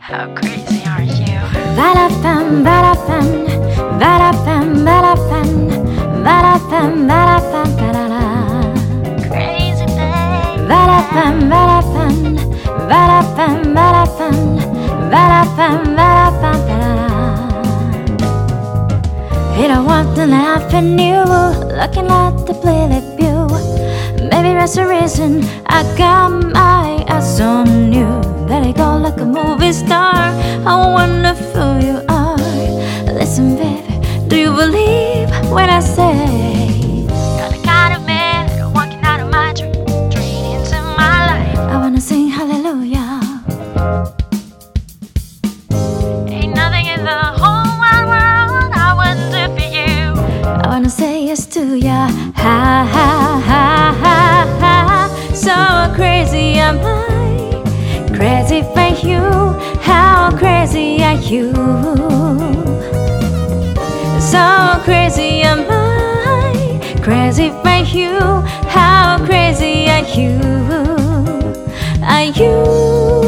How crazy are you? Valafem, valafem, valafem, valafem, valafem, valafem, valala. Crazy baby. Valafem, valafem, valafem, valafem, valafem, valafem, valala. He don't want to laugh at you, looking like the play like you. Maybe that's the reason I got my eyes on you. That I go like a movie star. How wonderful you are. Listen, baby, do you believe when I say You're the kind of man that I'm walking out of my dreams in my life. I wanna sing hallelujah? Ain't nothing in the whole wide world I wouldn't do for you. I wanna say yes to ya. Ha ha ha ha ha. So crazy am I, crazy for you. How crazy are you? So crazy am I, crazy for you. How crazy are you? Are you?